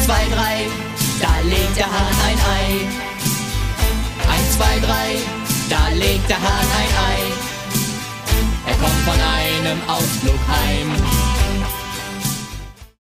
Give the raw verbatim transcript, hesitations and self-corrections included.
zwei, drei, da legt der Hahn ein Ei. Eins, zwei, drei, da legt der Hahn ein Ei. Er kommt von einem Ausflug heim.